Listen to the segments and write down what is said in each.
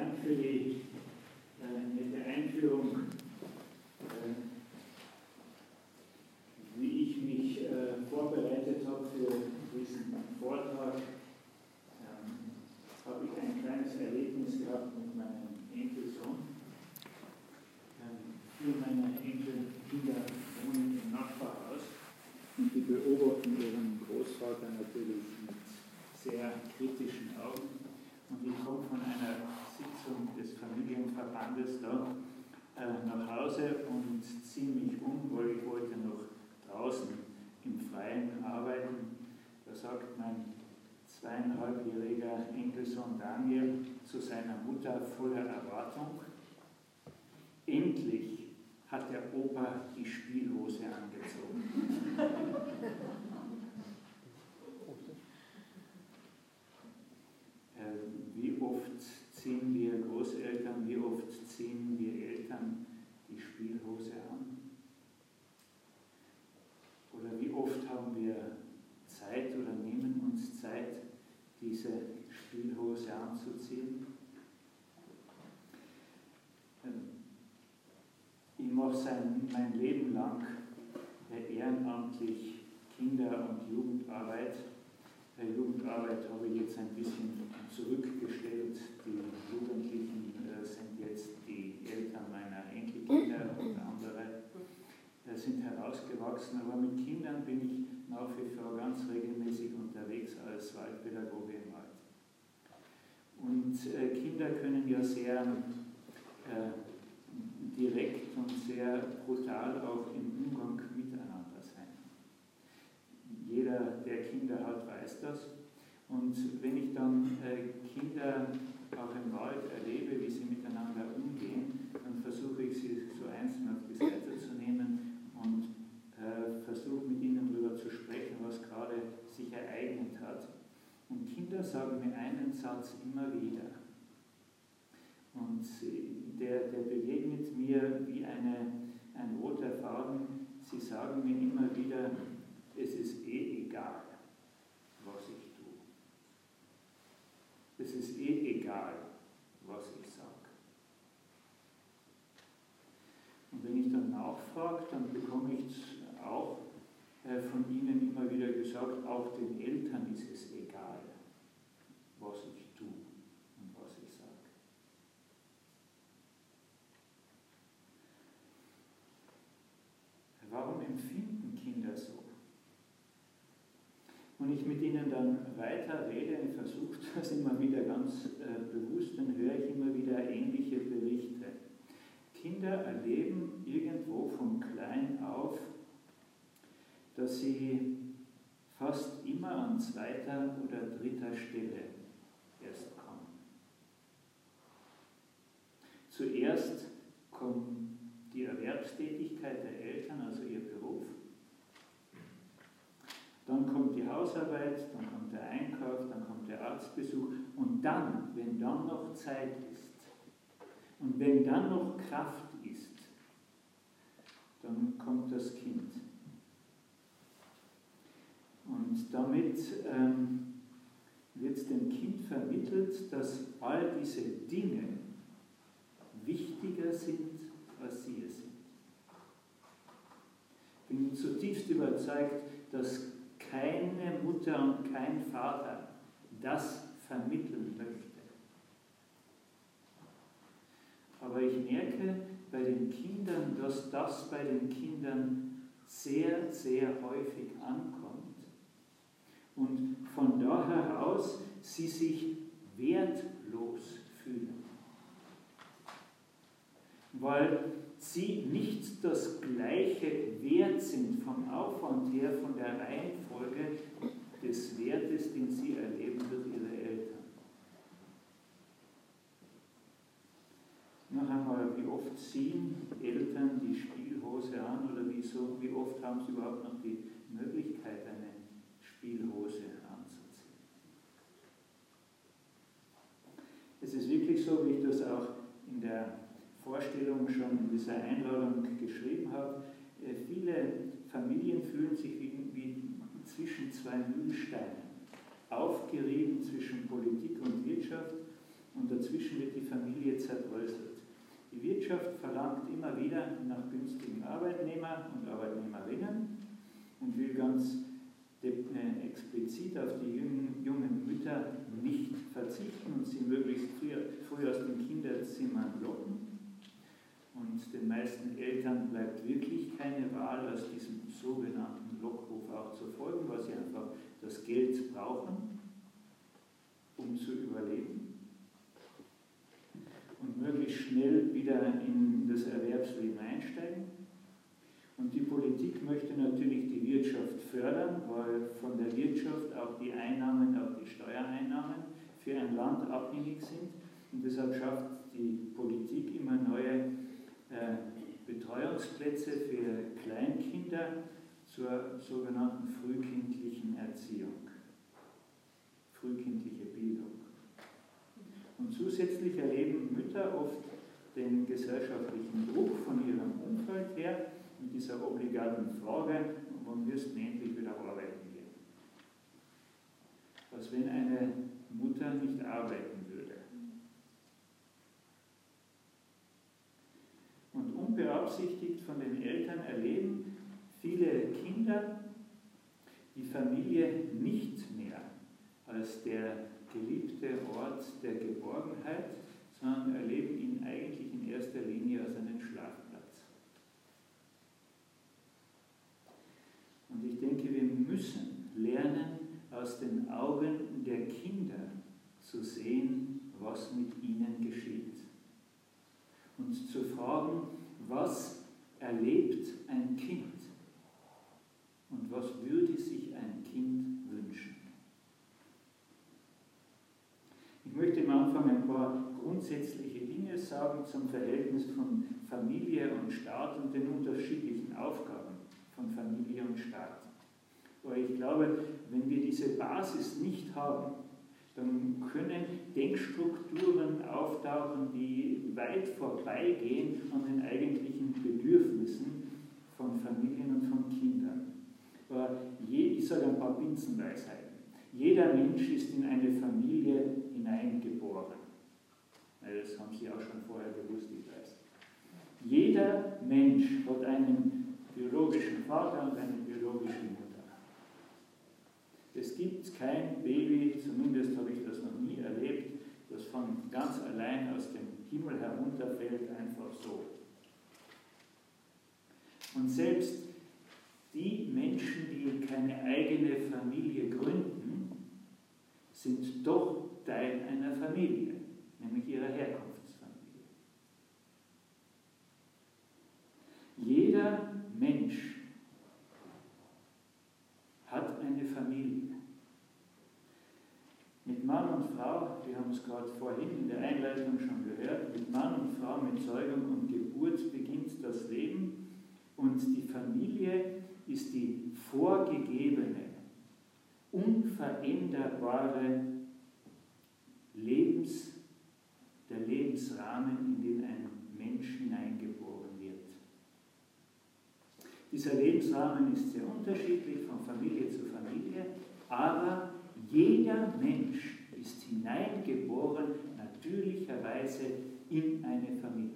Dank für die nette Einführung. Wie ich mich vorbereitet habe für diesen Vortrag, habe ich ein kleines Erlebnis gehabt mit meinem Enkelsohn. Viele meiner Enkelkinder wohnen im Nachbarhaus und die beobachten ihren Großvater natürlich mit sehr kritischen Augen. Und ich komme von einer Sitzung des Familienverbandes da nach Hause und ziehe mich um, weil ich wollte noch draußen im Freien arbeiten. Da sagt mein 2,5-jähriger Enkelsohn Daniel zu seiner Mutter voller Erwartung: Endlich hat der Opa die Spielhose angezogen. Wie oft ziehen wir Großeltern, wie oft ziehen wir Eltern die Spielhose an? Oder wie oft haben wir Zeit oder nehmen uns Zeit, diese Spielhose anzuziehen? Ich mache mein Leben lang ehrenamtlich Kinder- und Jugendarbeit. Jugendarbeit habe ich jetzt ein bisschen zurückgestellt. Die Jugendlichen sind jetzt die Eltern meiner Enkelkinder und andere sind herausgewachsen. Aber mit Kindern bin ich nach wie vor ganz regelmäßig unterwegs als Waldpädagoge im Wald. Und Kinder können ja sehr direkt und sehr brutal auch im Umgang miteinander sein. Jeder, der Kinder hat, weiß das. Und wenn ich dann Kinder auch im Wald erlebe, wie sie miteinander umgehen, dann versuche ich sie so einzeln auf die Seite zu nehmen und versuche mit ihnen darüber zu sprechen, was gerade sich ereignet hat. Und Kinder sagen mir einen Satz immer wieder. Und der begegnet mir wie ein roter Faden. Sie sagen mir immer wieder: Es ist eh egal, was ich tue. Es ist eh egal, was ich sage. Und wenn ich dann nachfrage, dann bekomme ich auch von ihnen immer wieder gesagt, auch den Eltern ist es egal, was ich tue und was ich sage. Warum empfinden Kinder so? Und ich mit ihnen dann weiter rede, ich versuche das immer wieder ganz bewusst, dann höre ich immer wieder ähnliche Berichte. Kinder erleben irgendwo von klein auf, dass sie fast immer an zweiter oder dritter Stelle erst kommen. Zuerst kommt die Erwerbstätigkeit der Eltern, also ihr Beruf. Dann kommt die Hausarbeit, dann kommt der Einkauf, dann kommt der Arztbesuch und dann, wenn dann noch Zeit ist und wenn dann noch Kraft ist, dann kommt das Kind. Und damit wird dem Kind vermittelt, dass all diese Dinge wichtiger sind, als sie es sind. Ich bin zutiefst überzeugt, dass keine Mutter und kein Vater das vermitteln möchte. Aber ich merke bei den Kindern, dass das bei den Kindern sehr, sehr häufig ankommt und von da heraus sie sich wertlos fühlen. Weil sie nicht das gleiche Wert sind vom Aufwand her, von der Reihenfolge des Wertes, den sie erleben durch ihre Eltern. Noch einmal, wie oft ziehen Eltern die Spielhose an oder wie oft haben sie überhaupt noch die Möglichkeit, eine Spielhose anzuziehen? Es ist wirklich so, wie ich das auch in der Vorstellung schon in dieser Einladung geschrieben habe, viele Familien fühlen sich wie zwischen zwei Mühlsteinen, aufgerieben zwischen Politik und Wirtschaft und dazwischen wird die Familie zerbröselt. Die Wirtschaft verlangt immer wieder nach günstigen Arbeitnehmern und Arbeitnehmerinnen und will ganz explizit auf die jungen Mütter nicht verzichten und sie möglichst früh aus den Kinderzimmern locken. Und den meisten Eltern bleibt wirklich keine Wahl, aus diesem sogenannten Lockruf auch zu folgen, weil sie einfach das Geld brauchen, um zu überleben und möglichst schnell wieder in das Erwerbsleben einsteigen. Und die Politik möchte natürlich die Wirtschaft fördern, weil von der Wirtschaft auch die Einnahmen, auch die Steuereinnahmen für ein Land abhängig sind. Und deshalb schafft die Politik immer neue Betreuungsplätze für Kleinkinder zur sogenannten frühkindlichen Erziehung, frühkindliche Bildung. Und zusätzlich erleben Mütter oft den gesellschaftlichen Druck von ihrem Umfeld her mit dieser obligaten Frage, wann wirst du endlich wieder arbeiten gehen? Was wenn eine Mutter nicht arbeiten würde? Und unbeabsichtigt von den Eltern erleben viele Kinder die Familie nicht mehr als der geliebte Ort der Geborgenheit, sondern erleben ihn eigentlich in erster Linie als einen Schlafplatz. Und ich denke, wir müssen lernen, aus den Augen der Kinder zu sehen, was mit ihnen geschieht. Und zu fragen, was erlebt ein Kind und was würde sich ein Kind wünschen. Ich möchte am Anfang ein paar grundsätzliche Dinge sagen zum Verhältnis von Familie und Staat und den unterschiedlichen Aufgaben von Familie und Staat. Weil ich glaube, wenn wir diese Basis nicht haben, dann können Denkstrukturen auftauchen, die weit vorbeigehen an den eigentlichen Bedürfnissen von Familien und von Kindern. Ich sage ein paar Binsenweisheiten. Jeder Mensch ist in eine Familie hineingeboren. Das haben Sie auch schon vorher gewusst, ich weiß. Jeder Mensch hat einen biologischen Vater und eine biologische Mutter. Es gibt kein Baby, zumindest habe ich das noch nie erlebt, das von ganz allein aus dem Himmel herunterfällt, einfach so. Und selbst die Menschen, die keine eigene Familie gründen, sind doch Teil einer Familie, nämlich ihrer Herkunftsfamilie. Jeder Mensch hat eine Familie. Mit Mann und Frau, wir haben es gerade vorhin in der Einleitung schon gehört, mit Mann und Frau, mit Zeugung und Geburt beginnt das Leben und die Familie ist die vorgegebene, unveränderbare der Lebensrahmen, in den ein Mensch hineingeboren wird. Dieser Lebensrahmen ist sehr unterschiedlich von Familie zu Familie, aber jeder Mensch ist hineingeboren, natürlicherweise in eine Familie.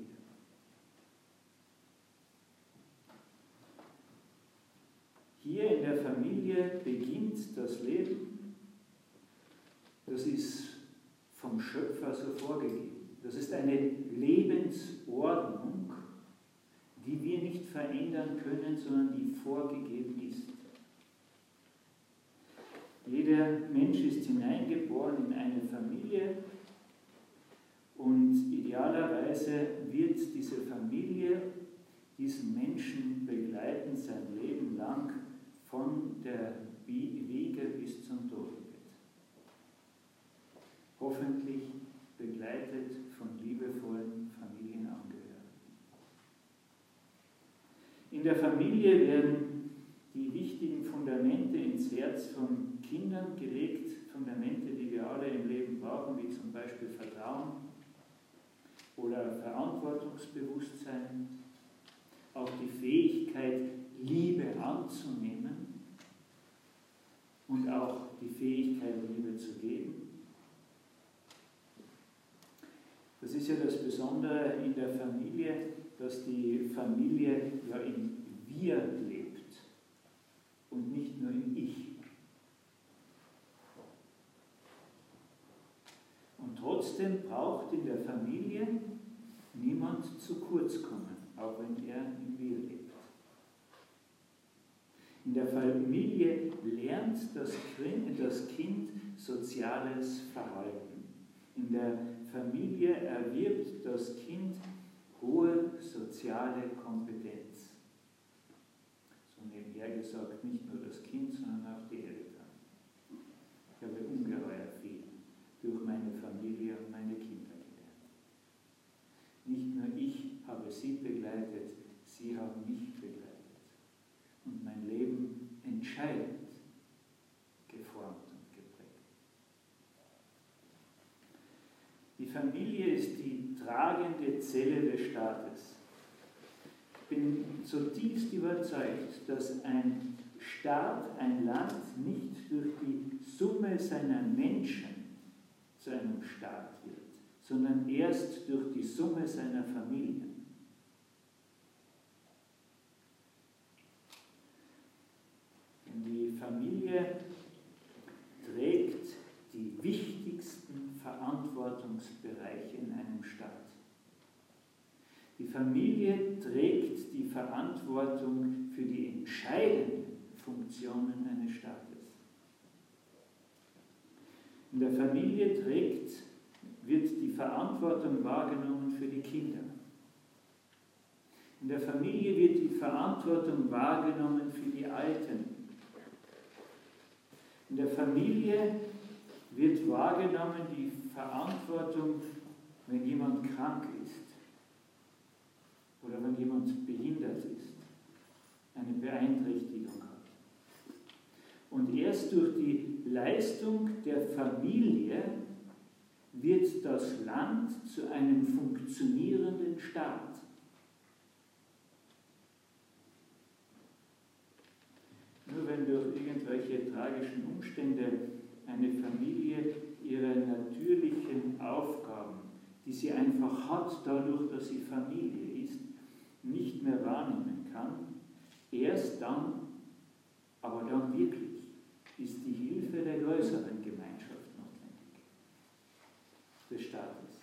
Hier in der Familie beginnt das Leben. Das ist vom Schöpfer so vorgegeben. Das ist eine Lebensordnung, die wir nicht verändern können, sondern die vorgegeben ist. Jeder Mensch ist hineingeboren in eine Familie und idealerweise wird diese Familie diesen Menschen begleiten sein Leben lang von der Wiege bis zum Totenbett. Hoffentlich begleitet von liebevollen Familienangehörigen. In der Familie werden die wichtigen Fundamente ins Herz von Kindern gelegt, Fundamente, die wir alle im Leben brauchen, wie zum Beispiel Vertrauen oder Verantwortungsbewusstsein, auch die Fähigkeit, Liebe anzunehmen und auch die Fähigkeit, Liebe zu geben. Besondere in der Familie, dass die Familie ja in Wir lebt und nicht nur in Ich. Und trotzdem braucht in der Familie niemand zu kurz kommen, auch wenn er in Wir lebt. In der Familie lernt das Kind soziales Verhalten. In der Familie erwirbt das Kind hohe soziale Kompetenz. So nebenher gesagt, nicht nur das Kind, sondern auch die Eltern. Ich habe ungeheuer viel durch meine Familie und meine Kinder gelernt. Nicht nur ich habe sie begleitet, sie haben mich begleitet. Und mein Leben entscheidend geformt und geprägt. Die Familie ist die tragende Zelle des Staates. Ich bin zutiefst überzeugt, dass ein Staat, ein Land nicht durch die Summe seiner Menschen zu einem Staat wird, sondern erst durch die Summe seiner Familien. Die Familie trägt die wichtigsten Verantwortungsbereiche in einem Staat. Die Familie trägt die Verantwortung für die entscheidenden Funktionen eines Staates. In der Familie wird die Verantwortung wahrgenommen für die Kinder. In der Familie wird die Verantwortung wahrgenommen für die Alten. In der Familie wird wahrgenommen die Verantwortung, wenn jemand krank ist oder wenn jemand behindert ist, eine Beeinträchtigung hat. Und erst durch die Leistung der Familie wird das Land zu einem funktionierenden Staat. Nur wenn durch irgendwelche tragischen Umstände eine Familie ihre natürlichen Aufgaben, die sie einfach hat, dadurch, dass sie Familie ist, nicht mehr wahrnehmen kann, erst dann, aber dann wirklich, ist die Hilfe der größeren Gemeinschaft notwendig, des Staates.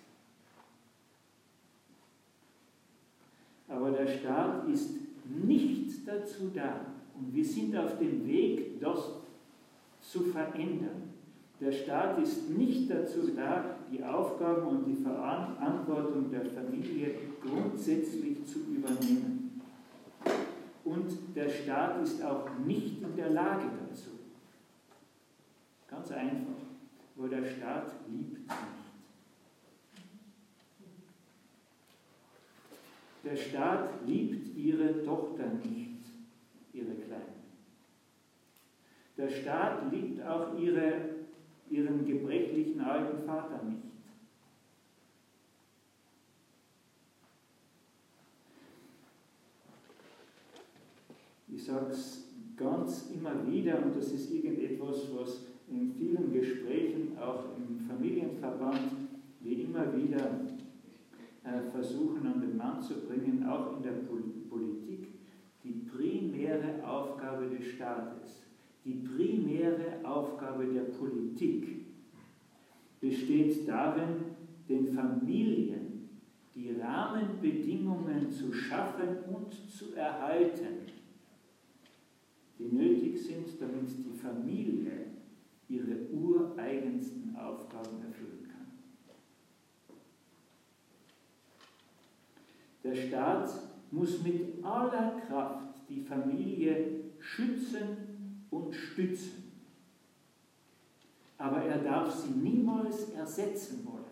Aber der Staat ist nicht dazu da, und wir sind auf dem Weg, das zu verändern. Der Staat ist nicht dazu da, die Aufgaben und die Verantwortung der Familie grundsätzlich zu übernehmen. Und der Staat ist auch nicht in der Lage dazu. Ganz einfach, weil der Staat liebt nicht. Der Staat liebt ihre Tochter nicht. Ihre Kleinen. Der Staat liebt auch ihren gebrechlichen alten Vater nicht. Ich sage es ganz immer wieder, und das ist irgendetwas, was in vielen Gesprächen, auch im Familienverband, wir immer wieder versuchen an den Mann zu bringen, auch in der Politik. Die primäre Aufgabe des Staates, die primäre Aufgabe der Politik besteht darin, den Familien die Rahmenbedingungen zu schaffen und zu erhalten, die nötig sind, damit die Familie ihre ureigensten Aufgaben erfüllen kann. Der Staat muss mit aller Kraft die Familie schützen und stützen. Aber er darf sie niemals ersetzen wollen.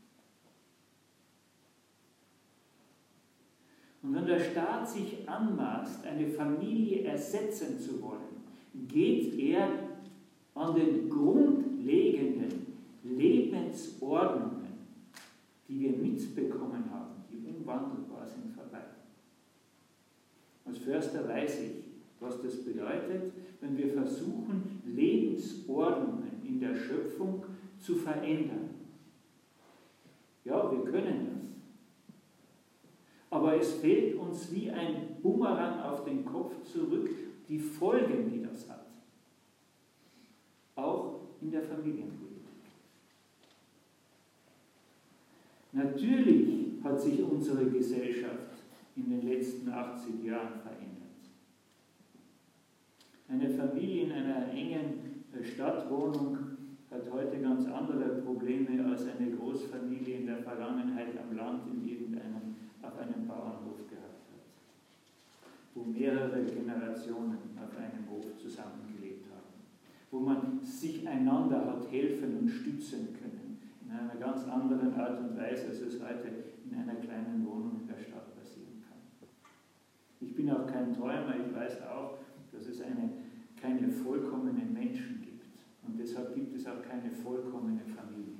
Und wenn der Staat sich anmaßt, eine Familie ersetzen zu wollen, geht er an den grundlegenden Lebensordnungen, die wir mitbekommen haben, die unwandelbar sind, vorbei. Als Förster weiß ich, was das bedeutet, wenn wir versuchen, Lebensordnungen in der Schöpfung zu verändern. Ja, wir können das. Aber es fällt uns wie ein Bumerang auf den Kopf zurück, die Folgen, die das hat. Auch in der Familienpolitik. Natürlich hat sich unsere Gesellschaft in den letzten 80 Jahren verändert. Eine Familie in einer engen Stadtwohnung hat heute ganz andere Probleme als eine Großfamilie in der Vergangenheit am Land auf einem Bauernhof gehabt hat, wo mehrere Generationen auf einem Hof zusammengelebt haben, wo man sich einander hat helfen und stützen können, in einer ganz anderen Art und Weise, als es heute in einer kleinen Wohnung in der Stadt passieren kann. Ich bin auch kein Träumer, ich weiß auch, dass es keine vollkommenen Menschen gibt. Und deshalb gibt es auch keine vollkommene Familie.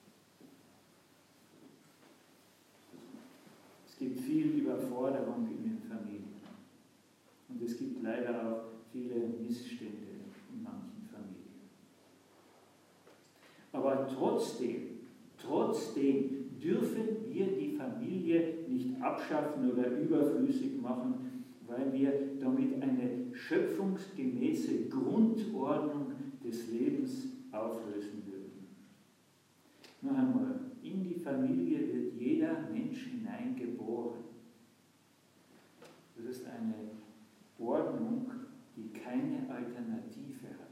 Es gibt viel Überforderung in den Familien. Und es gibt leider auch viele Missstände in manchen Familien. Aber trotzdem dürfen wir die Familie nicht abschaffen oder überflüssig machen, weil wir damit eine schöpfungsgemäße Grundordnung des Lebens auflösen würden. Noch einmal, in die Familie wird jeder Mensch hineingeboren. Das ist eine Ordnung, die keine Alternative hat.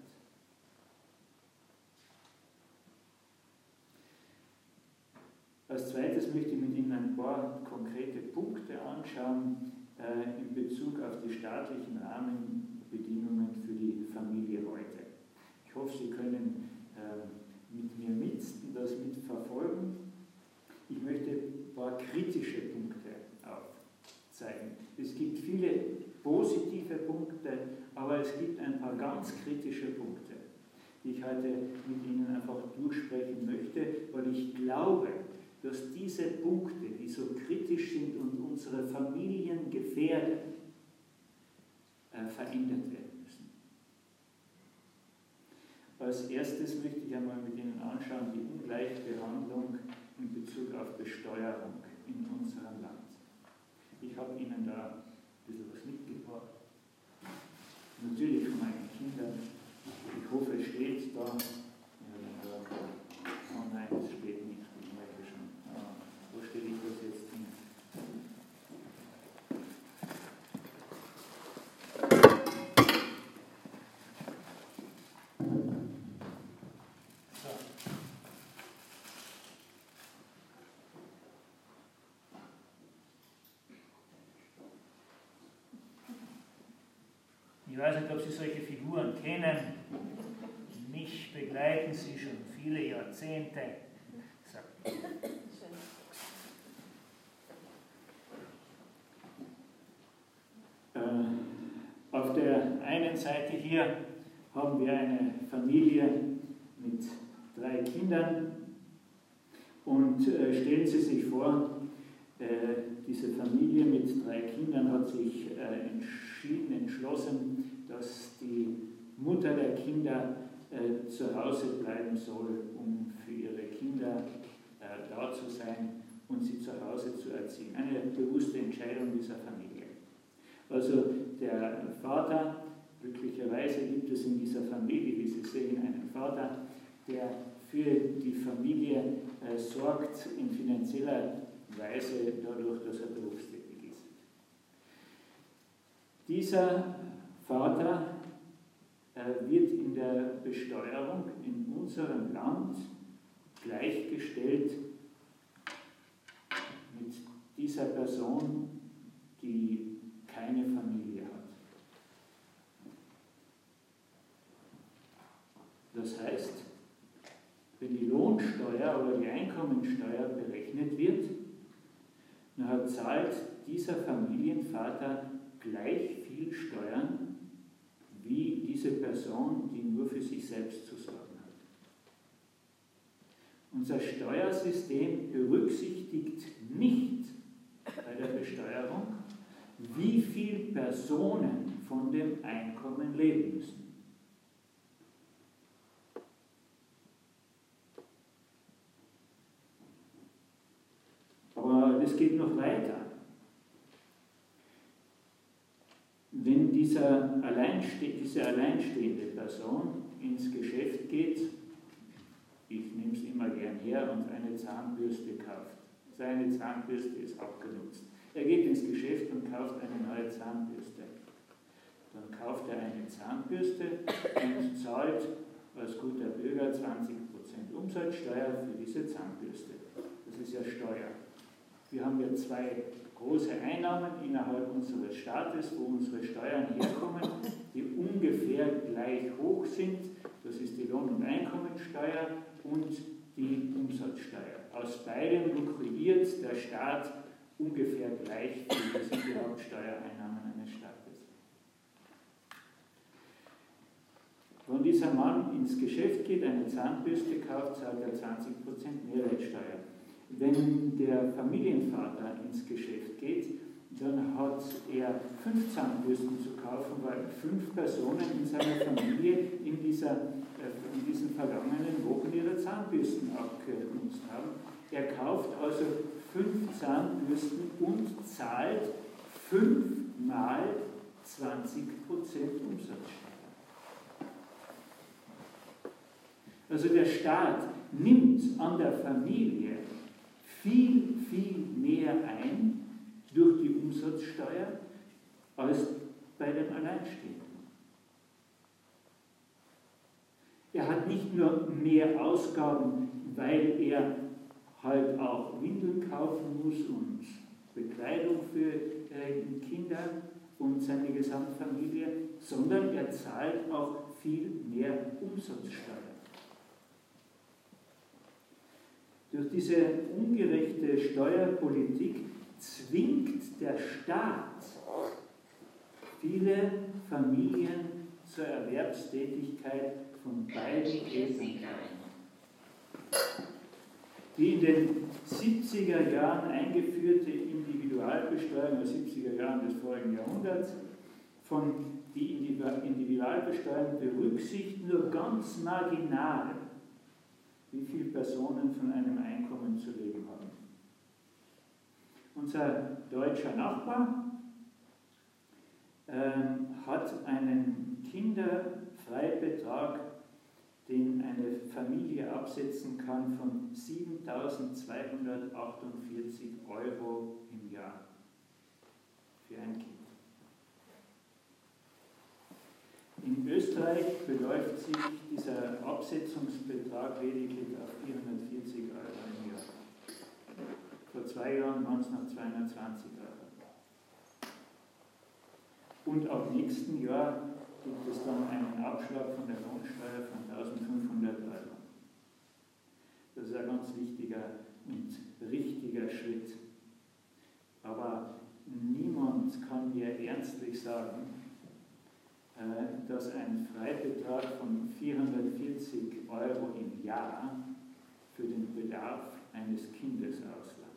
Als zweites möchte ich mit Ihnen ein paar konkrete Punkte anschauen in Bezug auf die staatlichen Rahmenbedingungen für die Familie heute. Ich hoffe, Sie können mit mir das mitverfolgen. Ich möchte ein paar kritische Punkte aufzeigen. Es gibt viele positive Punkte, aber es gibt ein paar ganz kritische Punkte, die ich heute mit Ihnen einfach durchsprechen möchte, weil ich glaube, dass diese Punkte, die so kritisch sind und unsere Familien gefährden, verändert werden müssen. Als erstes möchte ich einmal mit Ihnen anschauen, die Ungleichbehandlung in Bezug auf Besteuerung in unserem Land. Ich habe Ihnen da ein bisschen was mitgebracht. Natürlich von meinen Kindern. Ich hoffe, es steht da. Oh nein, es steht nicht. Ich merke schon. Wo stelle ich das jetzt hin? Ich weiß nicht, ob Sie solche Figuren kennen. Mich begleiten sie schon viele Jahrzehnte. So. Auf der einen Seite hier haben wir eine Familie mit 3 Kindern und stellen Sie sich vor, diese Familie mit 3 Kindern hat sich entschlossen, dass die Mutter der Kinder zu Hause bleiben soll, um für ihre Kinder da zu sein und sie zu Hause zu erziehen. Eine bewusste Entscheidung dieser Familie. Also der Vater, glücklicherweise gibt es in dieser Familie, wie Sie sehen, einen Vater, der für die Familie sorgt in finanzieller Weise dadurch, dass er berufstätig ist. Dieser Vater wird in der Besteuerung in unserem Land gleichgestellt mit dieser Person, die keine Familie hat. Das heißt, wenn die Lohnsteuer oder die Einkommensteuer berechnet wird, dann zahlt dieser Familienvater gleich viel Steuern wie diese Person, die nur für sich selbst zu sorgen hat. Unser Steuersystem berücksichtigt nicht bei der Besteuerung, wie viele Personen von dem Einkommen leben müssen. Aber es geht noch weiter. diese alleinstehende Person ins Geschäft geht, ich nehme es immer gern her, und eine Zahnbürste kauft. Seine Zahnbürste ist abgenutzt. Er geht ins Geschäft und kauft eine neue Zahnbürste. Dann kauft er eine Zahnbürste und zahlt als guter Bürger 20% Umsatzsteuer für diese Zahnbürste. Das ist ja Steuer. Wir haben ja zwei große Einnahmen innerhalb unseres Staates, wo unsere Steuern herkommen, die ungefähr gleich hoch sind. Das ist die Lohn- und Einkommensteuer und die Umsatzsteuer. Aus beiden lukriert der Staat ungefähr gleich viel. Das sind die Hauptsteuereinnahmen eines Staates. Wenn dieser Mann ins Geschäft geht, eine Zahnbürste kauft, zahlt er 20% Mehrwertsteuer. Wenn der Familienvater ins Geschäft geht, dann hat er 5 Zahnbürsten zu kaufen, weil 5 Personen in seiner Familie in diesen vergangenen Wochen ihre Zahnbürsten abgenutzt haben. Er kauft also 5 Zahnbürsten und zahlt 5 mal 20% Umsatzsteuer. Also der Staat nimmt an der Familie viel, viel mehr ein durch die Umsatzsteuer als bei dem Alleinstehenden. Er hat nicht nur mehr Ausgaben, weil er halt auch Windeln kaufen muss und Bekleidung für Kinder und seine Gesamtfamilie, sondern er zahlt auch viel mehr Umsatzsteuer. Durch diese ungerechte Steuerpolitik zwingt der Staat viele Familien zur Erwerbstätigkeit von beiden Elternteilen. Die in den 70er Jahren eingeführte Individualbesteuerung, der 70er Jahren des vorigen Jahrhunderts, die Individualbesteuerung berücksichtigt nur ganz marginal, wie viele Personen von einem Einkommen zu leben haben. Unser deutscher Nachbar hat einen Kinderfreibetrag, den eine Familie absetzen kann, von 7.248 € im Jahr für ein Kind. In Österreich beläuft sich dieser Absetzungsbetrag lediglich auf 440 € im Jahr. Vor 2 Jahren waren es noch 220 €. Und ab nächsten Jahr gibt es dann einen Abschlag von der Lohnsteuer von 1.500 €. Das ist ein ganz wichtiger und richtiger Schritt. Aber niemand kann mir ernstlich sagen, dass ein Freibetrag von 440 € im Jahr für den Bedarf eines Kindes auslangt.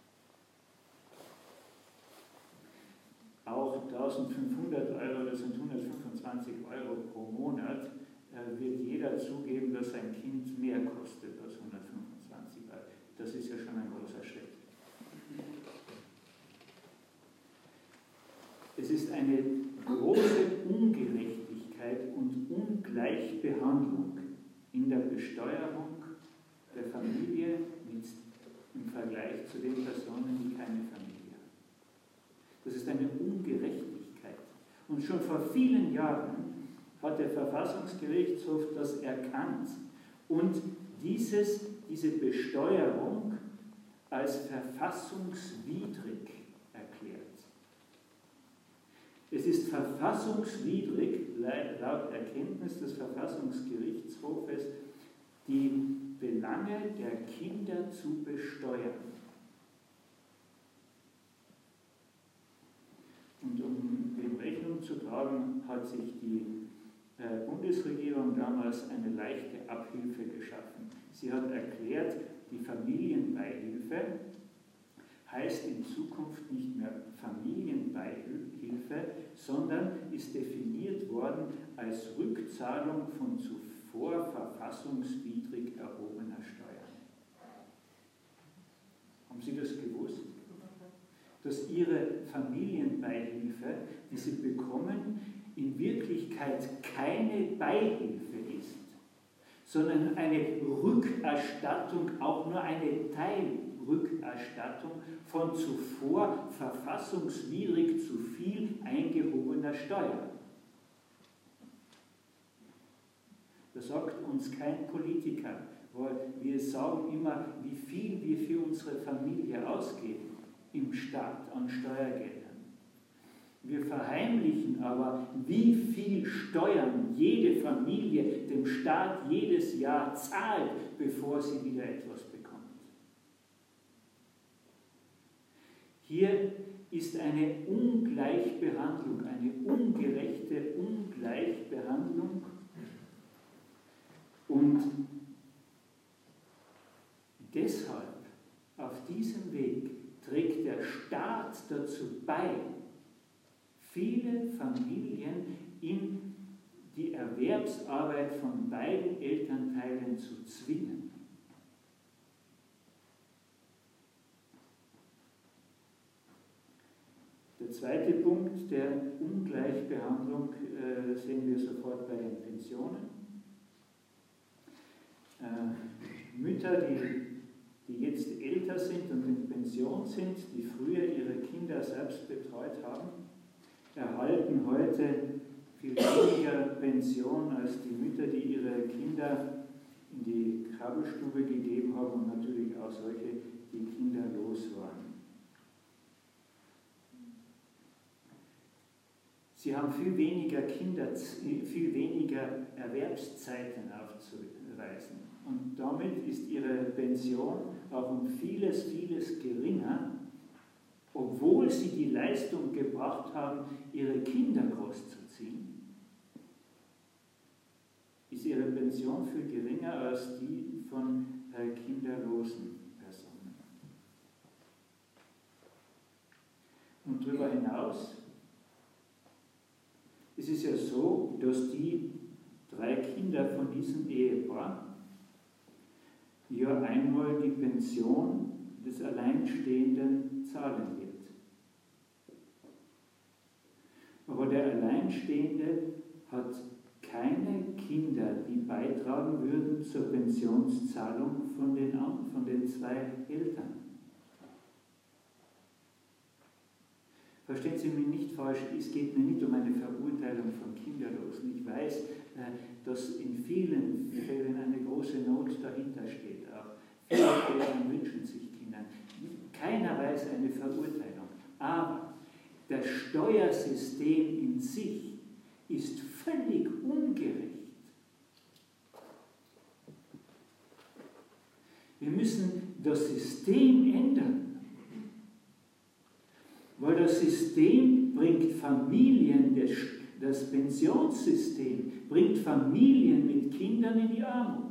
Auch 1.500 €, das sind 125 € pro Monat, wird jeder zugeben, dass sein Kind mehr kostet als 125 €. Das ist ja schon ein großer Schritt. Es ist eine große Ungerechtigkeit und Ungleichbehandlung in der Besteuerung der Familie im Vergleich zu den Personen, die keine Familie haben. Das ist eine Ungerechtigkeit. Und schon vor vielen Jahren hat der Verfassungsgerichtshof das erkannt und diese Besteuerung als verfassungswidrig erklärt. Es ist verfassungswidrig, laut Erkenntnis des Verfassungsgerichtshofes, die Belange der Kinder zu besteuern. Und um dem Rechnung zu tragen, hat sich die Bundesregierung damals eine leichte Abhilfe geschaffen. Sie hat erklärt, die Familienbeihilfe heißt in Zukunft nicht mehr Familienbeihilfe, sondern ist definiert worden als Rückzahlung von zuvor verfassungswidrig erhobener Steuern. Haben Sie das gewusst? Dass Ihre Familienbeihilfe, die Sie bekommen, Wirklichkeit keine Beihilfe ist, sondern eine Rückerstattung, auch nur eine Teilrückerstattung von zuvor verfassungswidrig zu viel eingehobener Steuer. Das sagt uns kein Politiker, weil wir sagen immer, wie viel wir für unsere Familie ausgeben im Staat an Steuergeldern. Wir verheimlichen aber, wie viel Steuern jede Familie dem Staat jedes Jahr zahlt, bevor sie wieder etwas bekommt. Hier ist eine Ungleichbehandlung, eine ungerechte Ungleichbehandlung, und deshalb auf diesem Weg trägt der Staat dazu bei, viele Familien in die Erwerbsarbeit von beiden Elternteilen zu zwingen. Der zweite Punkt der Ungleichbehandlung sehen wir sofort bei den Pensionen. Mütter, die jetzt älter sind und in Pension sind, die früher ihre Kinder selbst betreut haben, erhalten heute viel weniger Pension als die Mütter, die ihre Kinder in die Krabbelstube gegeben haben und natürlich auch solche, die kinderlos waren. Sie haben viel weniger Erwerbszeiten aufzuweisen. Und damit ist ihre Pension auch um vieles, vieles geringer, obwohl sie die Leistung gebracht haben, ihre Kinder großzuziehen, ist ihre Pension viel geringer als die von kinderlosen Personen. Und darüber hinaus ist es ja so, dass die 3 Kinder von diesem Ehepaar ja einmal die Pension des Alleinstehenden zahlen wird. Aber der Alleinstehende hat keine Kinder, die beitragen würden zur Pensionszahlung von den 2 Eltern. Verstehen Sie mich nicht falsch, es geht mir nicht um eine Verurteilung von Kinderlosen. Ich weiß, dass in vielen Fällen eine große Not dahinter steht. Auch viele Eltern wünschen sich Kinder. Keiner weiß eine Verurteilung. Aber das Steuersystem in sich ist völlig ungerecht. Wir müssen das System ändern. Weil das System bringt Familien, das Pensionssystem bringt Familien mit Kindern in die Armut.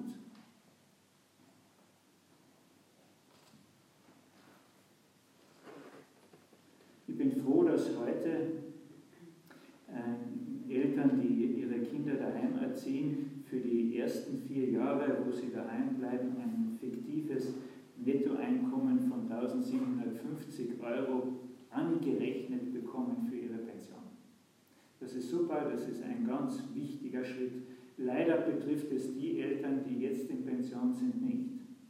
Ich bin froh, dass heute Eltern, die ihre Kinder daheim erziehen, für die ersten 4 Jahre, wo sie daheim bleiben, ein fiktives Nettoeinkommen von 1.750 € angerechnet bekommen für ihre Pension. Das ist super, das ist ein ganz wichtiger Schritt. Leider betrifft es die Eltern, die jetzt in Pension sind, nicht.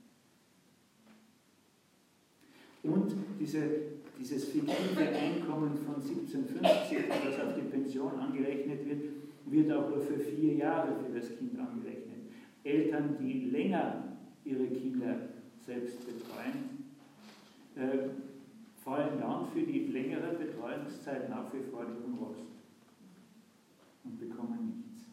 Und dieses fiktive Einkommen von 17,50, das auf die Pension angerechnet wird, wird auch nur für 4 Jahre für das Kind angerechnet. Eltern, die länger ihre Kinder selbst betreuen, fallen dann für die längere Betreuungszeit nach wie vor nicht raus und bekommen nichts.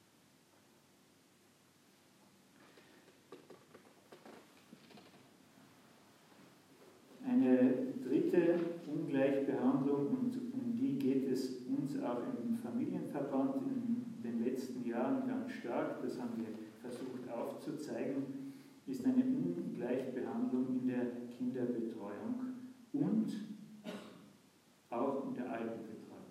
Eine dritte Ungleichbehandlung, und um die geht es uns auch im Familienverband in den letzten Jahren ganz stark, das haben wir versucht aufzuzeigen, ist eine Ungleichbehandlung in der Kinderbetreuung und auch in der Altenbetreuung.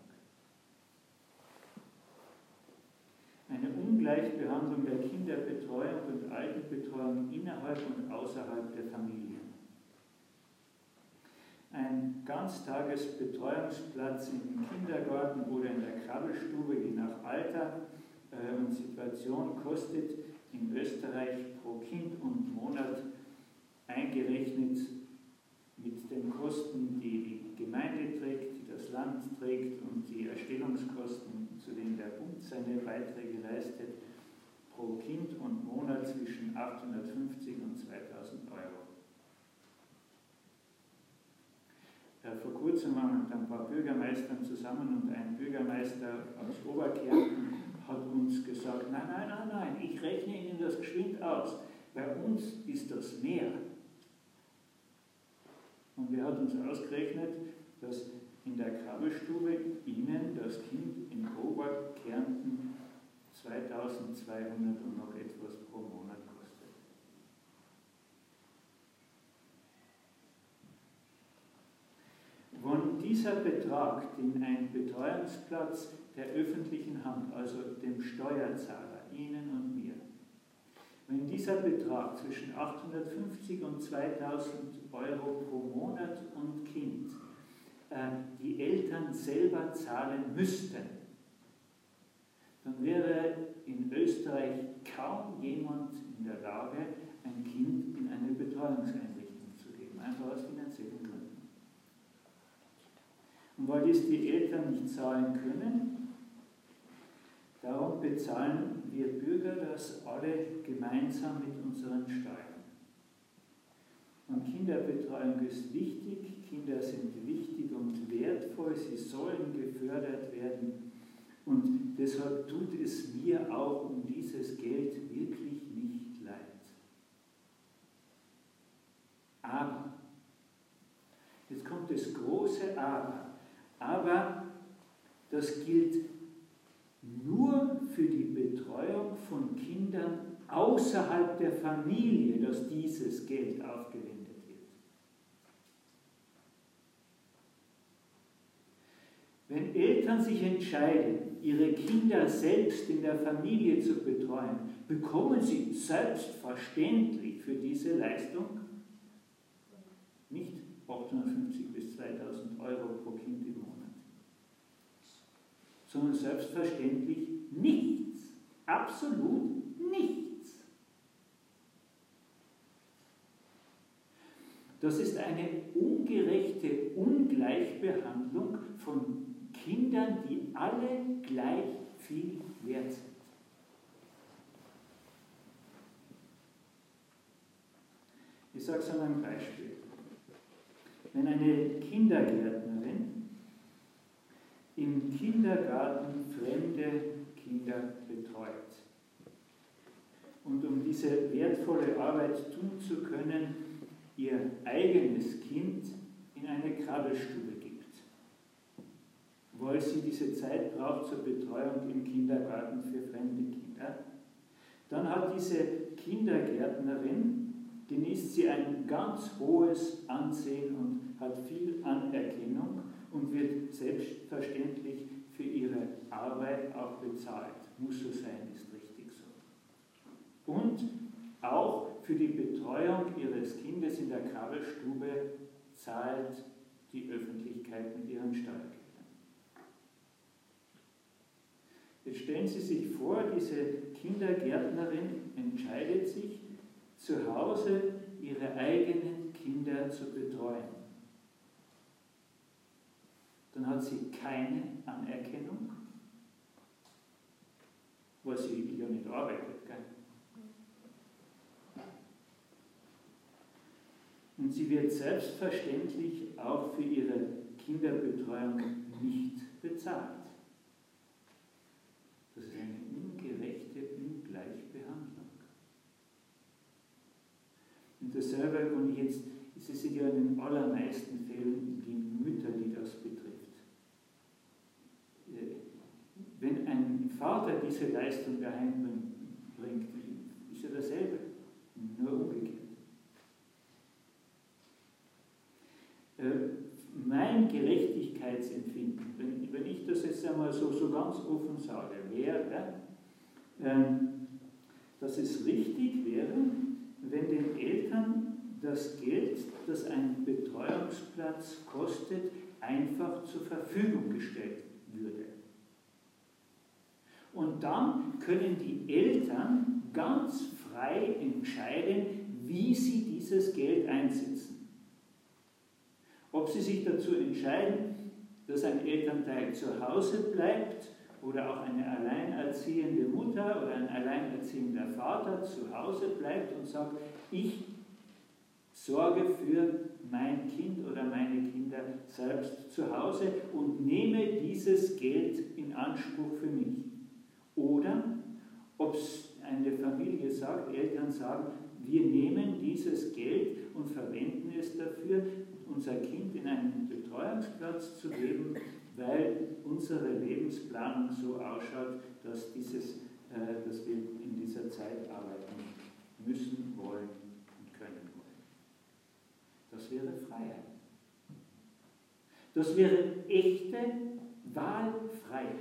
Eine Ungleichbehandlung der Kinderbetreuung und Altenbetreuung innerhalb und außerhalb der Familie. ein Ganztagesbetreuungsplatz im Kindergarten oder in der Krabbelstube, je nach Alter und Situation, kostet in Österreich pro Kind und Monat, eingerechnet mit den Kosten, die die Gemeinde trägt, die das Land trägt und die Erstellungskosten, zu denen der Bund seine Beiträge leistet, pro Kind und Monat zwischen 850 und 2000 Euro. Vor kurzem waren wir mit ein paar Bürgermeistern zusammen und ein Bürgermeister aus Oberkärnten hat uns gesagt, nein, ich rechne Ihnen das geschwind aus, bei uns ist das mehr. Und er hat uns ausgerechnet, dass in der Krabbelstube Ihnen das Kind in Oberkärnten 2200 und noch etwas pro Monat kostet. Wenn dieser Betrag, den ein Betreuungsplatz der öffentlichen Hand, also dem Steuerzahler, Ihnen und mir, wenn dieser Betrag zwischen 850 und 2000 Euro pro Monat und Kind die Eltern selber zahlen müssten, dann wäre in Österreich kaum jemand in der Lage, ein Kind in eine Betreuungseinrichtung zu geben, einfach aus finanziellen Gründen. Und weil dies die Eltern nicht zahlen können, darum bezahlen wir Bürger das alle gemeinsam mit unseren Steuern. Und Kinderbetreuung ist wichtig, Kinder sind wichtig und wertvoll, sie sollen gefördert werden. Und deshalb tut es mir auch um dieses Geld wirklich nicht leid. Aber, jetzt kommt das große Aber das gilt nur für die Betreuung von Kindern außerhalb der Familie, dass dieses Geld aufgewendet wird. Wenn Eltern sich entscheiden, ihre Kinder selbst in der Familie zu betreuen, bekommen sie selbstverständlich für diese Leistung nicht 850 bis 2000 Euro pro Kind im Monat, sondern selbstverständlich nichts, absolut nichts. Das ist eine ungerechte Ungleichbehandlung von Kindern, die alle gleich viel wert sind. Ich sage es an einem Beispiel. Wenn eine Kindergärtnerin im Kindergarten fremde Kinder betreut und um diese wertvolle Arbeit tun zu können, ihr eigenes Kind in eine Krabbelstube gibt, weil sie diese Zeit braucht zur Betreuung im Kindergarten für fremde Kinder, dann hat diese Kindergärtnerin, genießt sie ein ganz hohes Ansehen und hat viel Anerkennung und wird selbstverständlich für ihre Arbeit auch bezahlt. Muss so sein, ist richtig so. Und auch für die Betreuung ihres Kindes in der Krabbelstube zahlt die Öffentlichkeit mit ihren Steuergeldern. Jetzt stellen Sie sich vor, diese Kindergärtnerin entscheidet sich, zu Hause ihre eigenen Kinder zu betreuen. Dann hat sie keine Anerkennung, weil sie ja nicht arbeitet. Gell? Und sie wird selbstverständlich auch für ihre Kinderbetreuung nicht bezahlt. Das ist eine ungerechte Ungleichbehandlung. Und dasselbe, und jetzt ist es ja in den allermeisten Fällen die Mütter, die das betrifft. Wenn ein Vater diese Leistung daheim bringt, ist ja dasselbe, nur umgekehrt. Mein Gerechtigkeitsempfinden, wenn ich das jetzt einmal so ganz offen sage, wäre, dass es richtig wäre, wenn den Eltern das Geld, das ein Betreuungsplatz Arbeitsplatz kostet, einfach zur Verfügung gestellt würde. Und dann können die Eltern ganz frei entscheiden, wie sie dieses Geld einsetzen. Ob sie sich dazu entscheiden, dass ein Elternteil zu Hause bleibt oder auch eine alleinerziehende Mutter oder ein alleinerziehender Vater zu Hause bleibt und sagt, ich sorge für mein Kind oder meine Kinder selbst zu Hause und nehme dieses Geld in Anspruch für mich. Oder ob es eine Familie sagt, Eltern sagen, wir nehmen dieses Geld und verwenden es dafür, unser Kind in einen Betreuungsplatz zu geben, weil unsere Lebensplanung so ausschaut, dass wir in dieser Zeit arbeiten müssen, wollen und können wollen. Das wäre Freiheit. Das wäre echte Wahlfreiheit.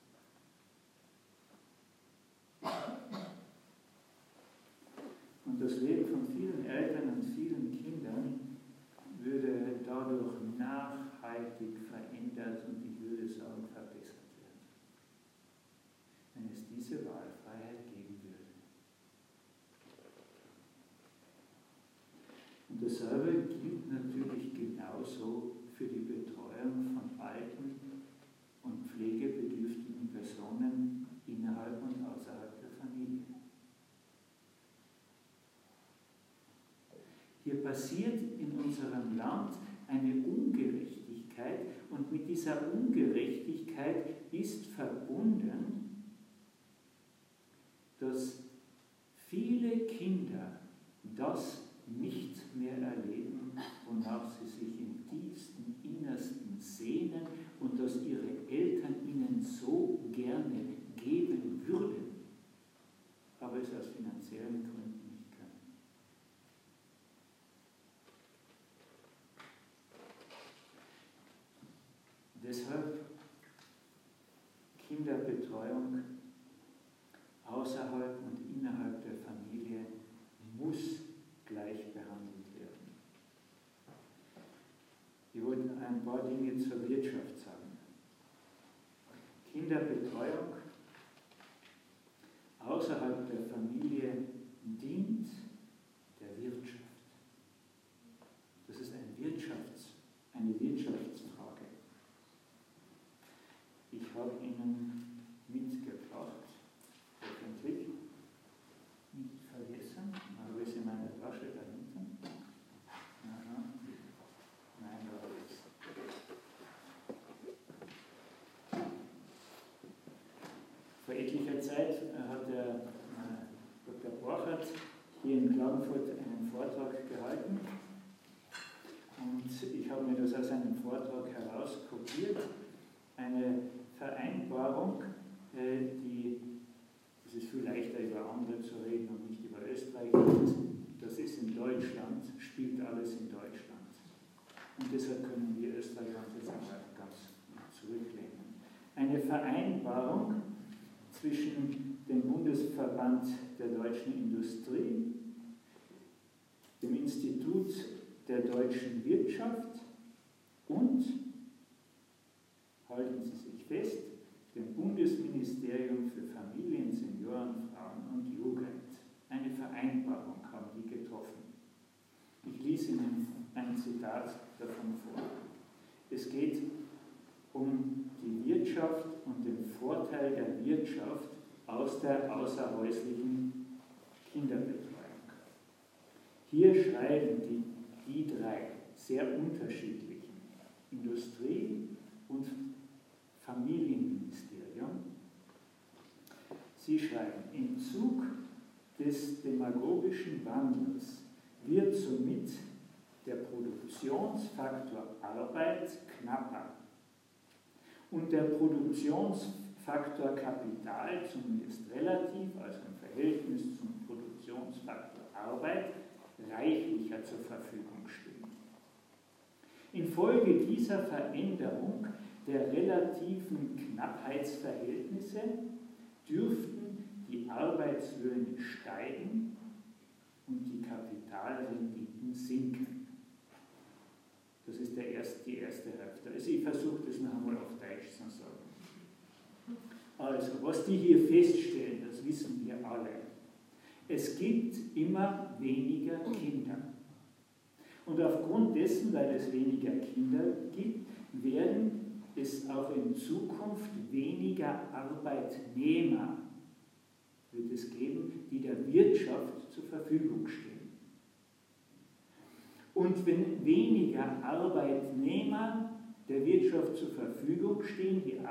Und das Leben von vielen Eltern und vielen Kindern würde dadurch nachhaltig verändert und ich würde sagen verbessert werden, wenn es diese Wahlfreiheit geben würde. Und dasselbe gilt natürlich genauso für die Betreuung von alten und pflegebedürftigen Personen innerhalb und außerhalb der Familie. Hier passiert in unserem Land eine Ungerechtigkeit und mit dieser Ungerechtigkeit ist verbunden, dass viele Kinder das nicht mehr erleben, wonach sie sich im tiefsten Innersten sehnen und das ihre Eltern ihnen so gerne geben würden, aber es aus finanziellen Gründen nicht können. Deshalb Kinderbetreuung außerhalb und innerhalb der Familie muss gleich behandelt werden. Ich wollte ein paar Dinge zur Wirtschaft sagen. Kinderbetreuung außerhalb der Familie dient der Wirtschaft. Das ist eine Wirtschaftsfrage. Ich habe Ihnen mitgebracht, hoffentlich nicht vergessen, habe es in meiner Tasche da hinten. Aha. Nein, da habe ich es. Vor etlicher Zeit hat der Dr. Borchert hier in Klagenfurt einen Vortrag gehalten und ich habe mir das aus einem Vortrag herauskopiert. Eine Vereinbarung, es ist viel leichter über andere zu reden und nicht über Österreich, das ist in Deutschland, spielt alles in Deutschland. Und deshalb können wir Österreicher jetzt einmal ganz zurücklehnen. Eine Vereinbarung zwischen dem Bundesverband der deutschen Industrie, dem Institut der deutschen Wirtschaft und, halten Sie sich fest, dem Bundesministerium für Familien, Senioren, Frauen und Jugend. Eine Vereinbarung haben die getroffen. Ich lese Ihnen ein Zitat davon vor. Es geht um die Wirtschaft und den Vorteil der Wirtschaft aus der außerhäuslichen Kinderbetreuung. Hier schreiben die drei sehr unterschiedlichen Industrie- und Familienministerium. Sie schreiben, im Zug des demagogischen Wandels wird somit der Produktionsfaktor Arbeit knapper und der Produktionsfaktor Kapital, zumindest relativ, also im Verhältnis zum Produktionsfaktor Arbeit, reichlicher zur Verfügung stehen. Infolge dieser Veränderung der relativen Knappheitsverhältnisse dürften die Arbeitslöhne steigen und die Kapitalrenditen sinken. Das ist der erste die erste Hälfte. Also ich versuche das noch einmal auf Deutsch zu sagen. Also, was die hier feststellen, das wissen wir alle. Es gibt immer weniger Kinder. Und aufgrund dessen, weil es weniger Kinder gibt, werden es auch in Zukunft weniger Arbeitnehmer wird es geben, die der Wirtschaft zur Verfügung stehen. Und wenn weniger Arbeitnehmer der Wirtschaft zur Verfügung stehen, die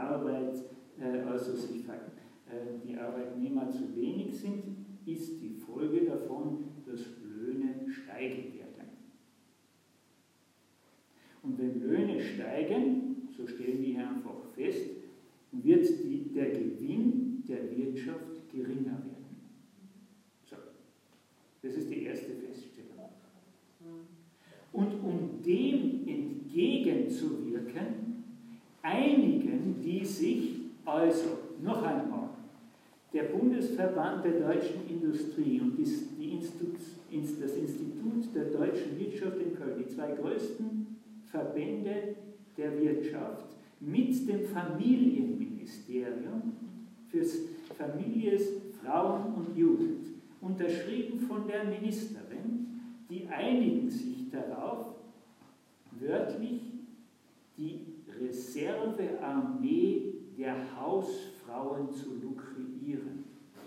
Arbeitnehmer zu wenig sind, ist die Folge davon, dass Löhne steigen werden. Und wenn Löhne steigen, so stellen wir hier einfach fest, wird der Gewinn der Wirtschaft geringer werden. So, das ist die erste Feststellung. Und um dem entgegenzuwirken, einigen die sich, also noch einmal, der Bundesverband der deutschen Industrie und das Institut der deutschen Wirtschaft in Köln, die zwei größten Verbände der Wirtschaft, mit dem Familienministerium fürs Familie, Frauen und Jugend, unterschrieben von der Ministerin, die einigen sich darauf, wörtlich die Reservearmee der Hausfrauen zu lukrieren.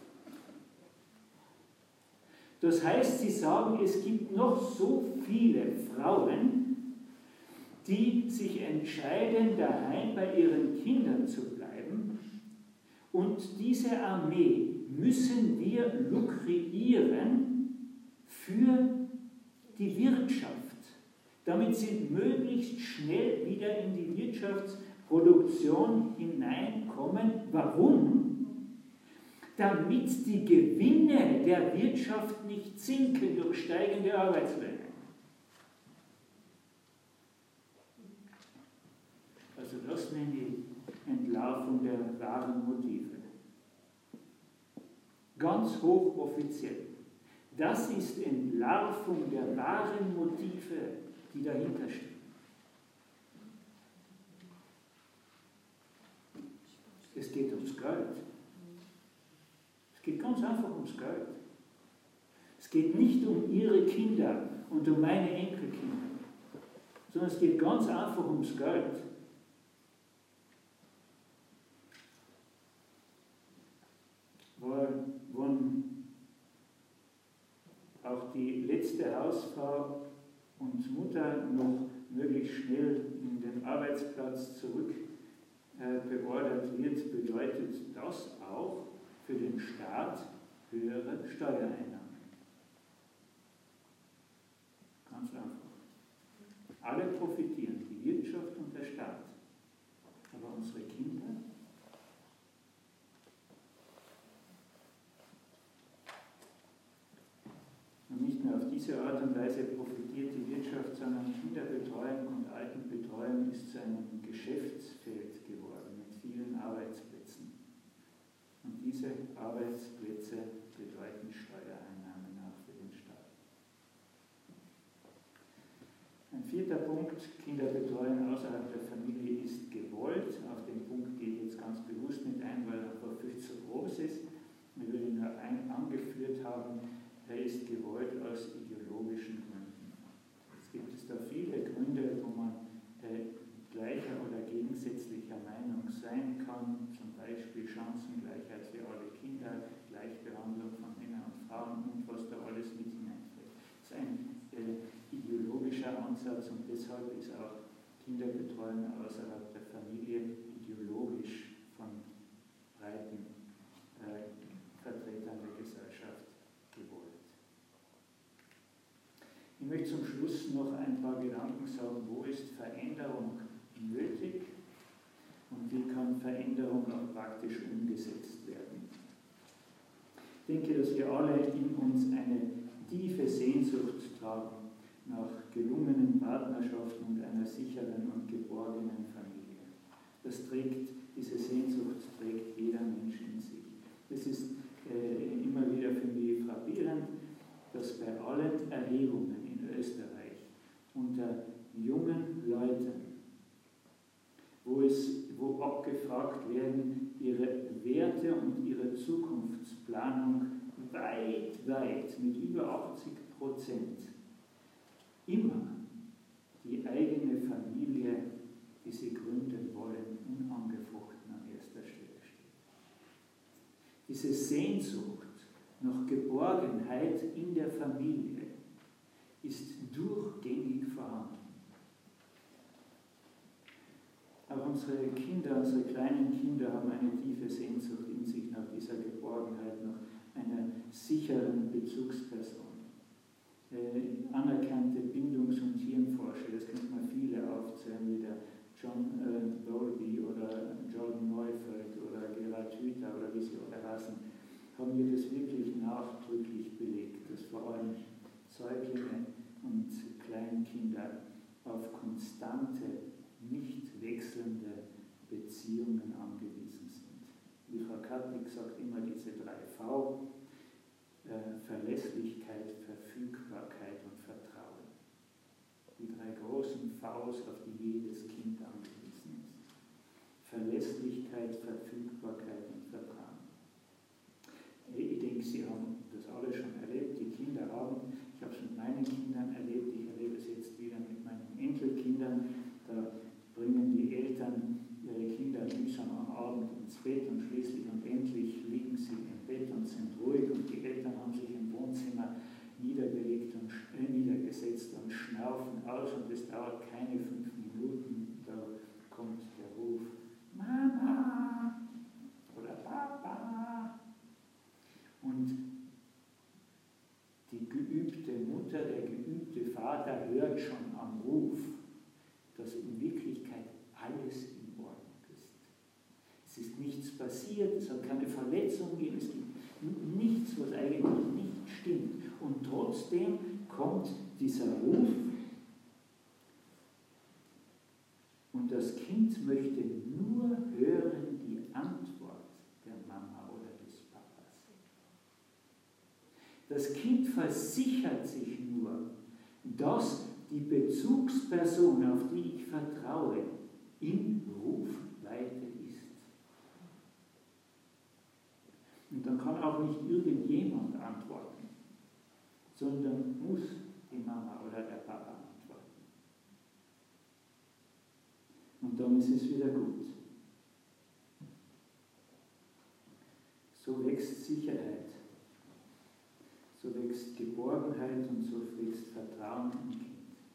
Das heißt, sie sagen, es gibt noch so viele Frauen, die sich entscheiden, daheim bei ihren Kindern zu bleiben. Und diese Armee müssen wir lukrieren für die Wirtschaft, damit sie möglichst schnell wieder in die Wirtschaftsproduktion hineinkommen. Warum? Damit die Gewinne der Wirtschaft nicht sinken durch steigende Arbeitslöhne. Also das nenne ich Entlarvung der wahren Motive. Ganz hochoffiziell. Das ist Entlarvung der wahren Motive, die dahinter stehen. Es geht ums Geld. Es geht ganz einfach ums Geld. Es geht nicht um ihre Kinder und um meine Enkelkinder, sondern es geht ganz einfach ums Geld. Wenn auch die letzte Hausfrau und Mutter noch möglichst schnell in den Arbeitsplatz zurück beordert wird, bedeutet das auch für den Staat höhere Steuereinnahmen. Ganz einfach. Alle profitieren, die Wirtschaft und der Staat. Aber unsere Kinder? Und nicht nur auf diese Art und Weise profitiert die Wirtschaft, sondern Kinderbetreuung und Altenbetreuung ist zu einem Geschäftsfeld geworden mit vielen Arbeitsplätzen. Und diese Arbeitsplätze bedeuten Steuereinnahmen auch für den Staat. Ein vierter Punkt, Kinderbetreuung außerhalb der Familie ist gewollt. Auf den Punkt gehe ich jetzt ganz bewusst nicht ein, weil er einfach viel zu groß ist. Ich will ihn nur angeführt haben. Er ist gewollt aus ideologischen Gründen. Es gibt da viele Gründe, wo man gleicher oder gegensätzlicher Meinung sein kann, zum Beispiel Chancengleichheit für alle Kinder, Gleichbehandlung von Männern und Frauen und was da alles mit hineinfällt. Das ist ein ideologischer Ansatz und deshalb ist auch Kinderbetreuung außerhalb der Familie ideologisch von breiten Vertretern der Gesellschaft gewollt. Ich möchte zum Schluss noch ein paar Gedanken sagen, wo ist Veränderung nötig und wie kann Veränderung auch praktisch umgesetzt werden. Ich denke, dass wir alle in uns eine tiefe Sehnsucht tragen nach gelungenen Partnerschaften und einer sicheren und geborgenen Familie. Diese Sehnsucht trägt jeder Mensch in sich. Es ist immer wieder für mich frappierend, dass bei allen Erhebungen in Österreich unter jungen Leuten Planung weit mit über 80% immer die eigene Familie, die sie gründen wollen, unangefochten an erster Stelle steht. Diese Sehnsucht nach Geborgenheit in der Familie ist durchgängig vorhanden. Aber unsere Kinder, unsere kleinen Kinder haben eine tiefe Sehnsucht in sich nach dieser Geborgenheit, nach einer sicheren Bezugsperson. Anerkannte Bindungs- und Hirnforscher, das könnte man viele aufzählen, wie der John Bowlby oder Jordan Neufeld oder Gerhard Hüther oder wie sie alle heißen, haben mir das wirklich nachdrücklich belegt, dass vor allem Säuglinge und Kleinkinder auf konstante, nicht wechselnde Beziehungen angewiesen sind. Wie Frau Kattnick sagt immer diese 3V, Verlässlichkeit, Verfügbarkeit und Vertrauen. Die 3 großen Vs, auf die jedes Kind angewiesen ist. Verlässlichkeit, Verfügbarkeit und Vertrauen. Ich denke, Sie haben das alle schon erlebt, die Kinder haben, ich habe es mit meinen Kindern erlebt, ich erlebe es jetzt wieder mit meinen Enkelkindern, da bringen die Eltern ihre Kinder mühsam am Abend ins Bett und schließlich und endlich liegen sie im Bett und sind ruhig und die Eltern haben sich im Wohnzimmer niedergesetzt und schnaufen aus und es dauert keine 5 Minuten, da kommt der Ruf, Mama oder Papa. Und die geübte Mutter, der geübte Vater hört schon am Ruf, dass in Wirklichkeit alles in Ordnung ist. Es ist nichts passiert, es hat keine Verletzung gegeben, es gibt nichts, was eigentlich nicht stimmt. Und trotzdem kommt dieser Ruf und das Kind möchte nur hören die Antwort der Mama oder des Papas. Das Kind versichert sich nur, dass die Bezugsperson, auf die ich vertraue, in Rufweite ist. Und dann kann auch nicht irgendjemand antworten, sondern muss die Mama oder der Papa antworten. Und dann ist es wieder gut. So wächst Sicherheit, so wächst Geborgenheit und so wächst Vertrauen im Kind.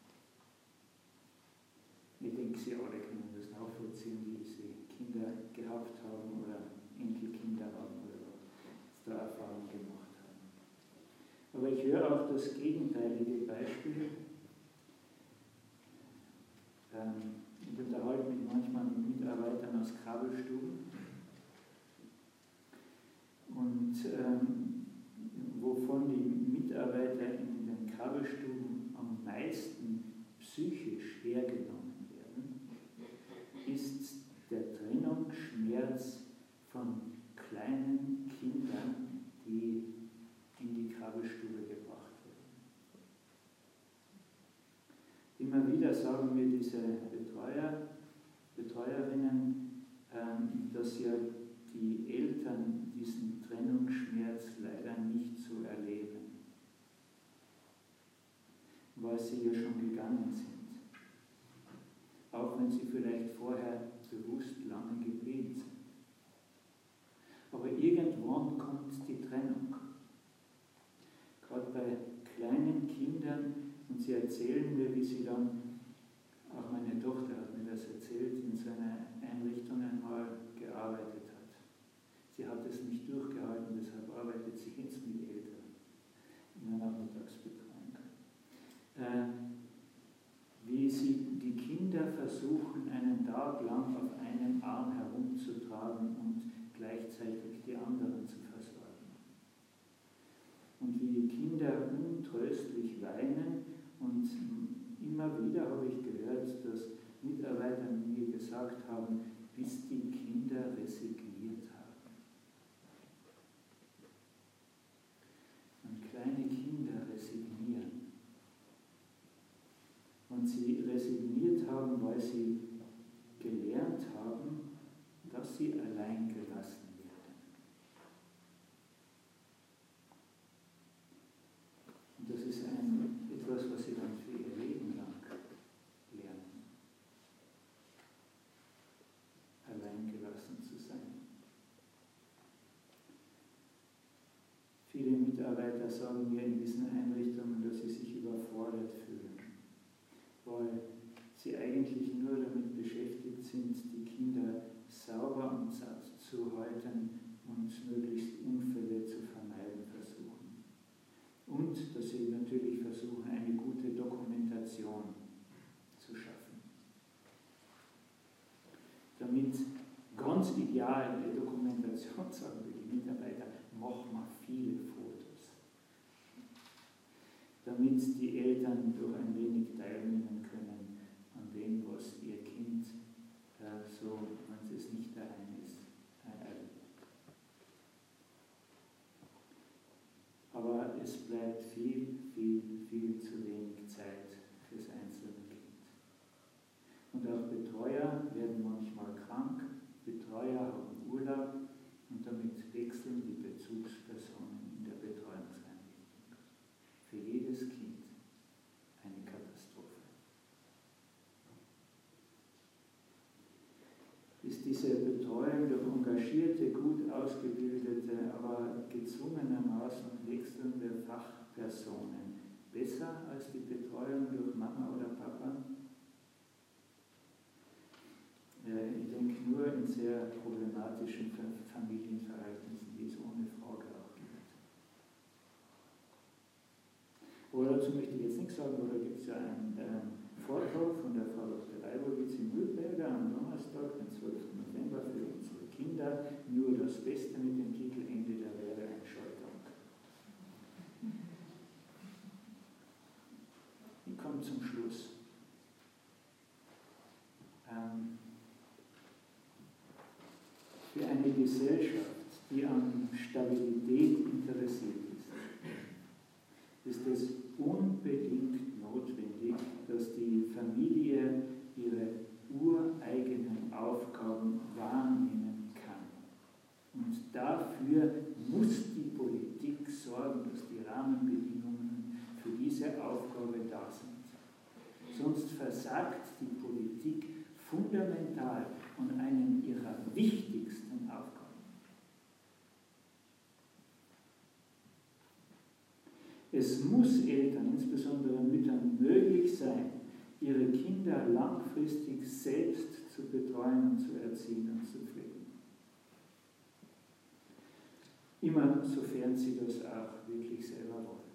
Ich denke, Sie alle können das nachvollziehen, die Sie Kinder gehabt haben oder Enkelkinder haben oder da Erfahrung gemacht haben. Aber ich höre auch das gegenteilige Beispiel. Ich unterhalte mich manchmal mit Mitarbeitern aus Krabbelstuben und wovon die Mitarbeiter in den Krabbelstuben am meisten psychisch hergenommen werden, ist der Trennungsschmerz von kleinen Kindern, die in die Krabbelstube gebracht werden. Immer wieder sagen mir diese Betreuerinnen, dass ja die Eltern diesen Trennungsschmerz leider nicht so erleben, weil sie ja schon gegangen sind. Auch wenn sie vielleicht vorher bewusst lange geblieben sind. Aber irgendwann kommt die Trennung. Gerade bei kleinen Kindern, und sie erzählen mir, wie sie dann, auch meine Tochter hat mir das erzählt, in so einer Einrichtung einmal gearbeitet hat. Sie hat es nicht durchgehalten, deshalb arbeitet sie jetzt mit Eltern in einer Nachmittagsbetreuung. Wie sie die Kinder versuchen, einen Tag lang auf einem Arm herumzutragen und gleichzeitig die anderen zu versorgen. Und wie die Kinder untröstlich weinen und immer wieder habe ich gehört, dass Mitarbeiter mir gesagt haben, bis die Kinder resigniert haben. Und kleine Kinder resignieren. Und sie resigniert haben, weil sie gelernt haben, dass sie allein gelassen werden. sagen mir in diesen Einrichtungen, dass sie sich überfordert fühlen, weil sie eigentlich nur damit beschäftigt sind, die Kinder sauber und satt zu halten und möglichst Unfälle zu vermeiden versuchen. Und dass sie natürlich versuchen, eine gute Dokumentation zu schaffen. Damit ganz ideal eine Dokumentation, sagen wir die Mitarbeiter, machen wir viele Fotos. Damit die Eltern durch ein wenig teilnehmen können an dem, was ihr Kind so, wenn es nicht daheim ist, erlebt. Aber es bleibt viel zu wenig Zeit fürs einzelne Kind. Und auch Betreuer werden manchmal krank, Betreuer haben Urlaub und damit wechseln die Bezugspersonen in der Betreuungseinrichtung. Für jedes Kind eine Katastrophe. Ist diese Betreuung durch engagierte, gut ausgebildete, aber gezwungenermaßen wechselnde Fachpersonen besser als die Betreuung durch Mama oder Papa? Ich denke nur in sehr problematischen Familienverhältnissen, die es ohne Frage auch gibt. Oder dazu möchte ich jetzt nichts sagen, oder gibt es ja einen Vortrag von der Frau Dr. Leibowitz in Mühlberger am Donnerstag, den 12. November, für unsere Kinder. Nur das Beste mit dem Titel Ende der Lehre, ein Scheutag. Ich komme zum Schluss. Für eine Gesellschaft, die an Stabilität interessiert ist es unbedingt notwendig, dass die Familie ihre ureigenen Aufgaben wahrnehmen kann. Und dafür muss die Politik sorgen, dass die Rahmenbedingungen für diese Aufgabe da sind. Sonst versagt die Politik fundamental an einem ihrer wichtigsten Aufgaben. Es muss Eltern, insbesondere Müttern, möglich sein, ihre Kinder langfristig selbst zu betreuen und zu erziehen und zu pflegen. Immer sofern sie das auch wirklich selber wollen.